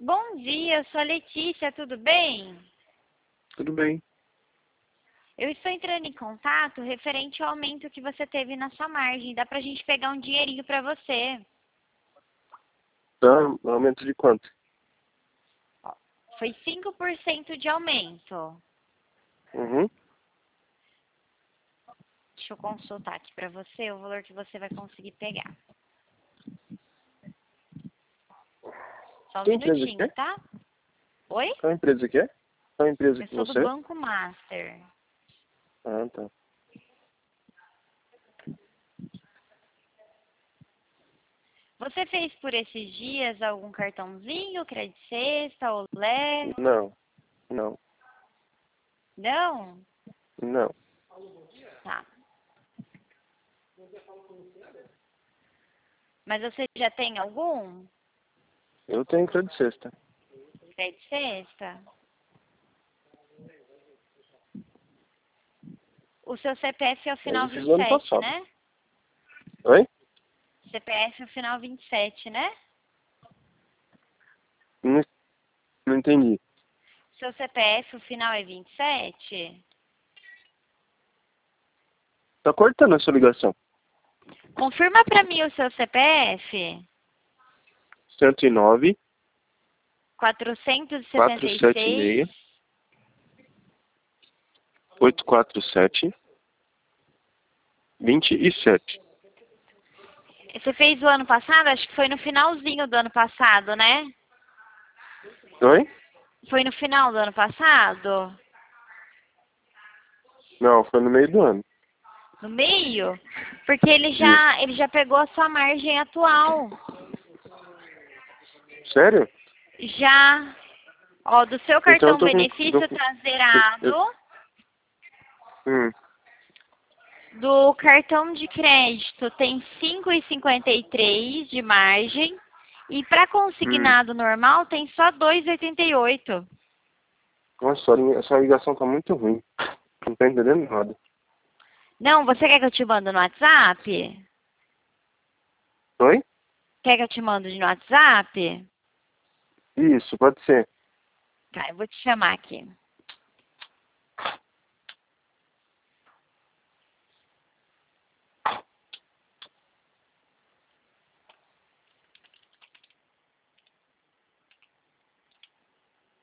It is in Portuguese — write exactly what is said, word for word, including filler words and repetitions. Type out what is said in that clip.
Bom dia, eu sou a Letícia, tudo bem? Tudo bem. Eu estou entrando em contato referente ao aumento que você teve na sua margem. Dá pra gente pegar um dinheirinho pra você. Tá, aumento de quanto? Ó, foi cinco por cento de aumento. Uhum. Deixa eu consultar aqui pra você o valor que você vai conseguir pegar. Só um Que empresa que minutinho, é? tá? Oi? Qual empresa que é? Qual empresa Eu que sou do você é? Banco Master. Ah, tá. Você fez por esses dias algum cartãozinho, crédito sexta, olé? Não, não, Não? não. Tá. Mas você já tem algum? Eu tenho crédito sexta. Crédito sexta? O seu C P F é o Mas final eu fiz vinte no e ano sete, passado. né? Oi? C P F é o final vinte e sete, né? Não, não entendi. Seu C P F, o final é vinte e sete? Tá cortando a sua ligação. Confirma pra mim o seu C P F. cento e nove, quatrocentos e setenta quatrocentos e e setenta e seis. seis, oitocentos e quarenta e sete, vinte e sete. Você fez o ano passado? Acho que foi no finalzinho do ano passado, né? Oi? Foi no final do ano passado? Não, foi no meio do ano. No meio? Porque ele Isso. já, ele já pegou a sua margem atual. Sério? Já. Ó, do seu Então eu cartão tô com... benefício tô- tá eu- eu- zerado. hum, Do cartão de crédito tem cinco vírgula cinquenta e três de margem. E para hum. consignado normal tem só dois vírgula oitenta e oito. Nossa, sua linha- sua ligação tá muito ruim. Não tá entendendo nada. Não, você quer que eu te mando no WhatsApp? Oi? Quer que eu te mando no WhatsApp? Isso, pode ser. Tá, eu vou te chamar aqui.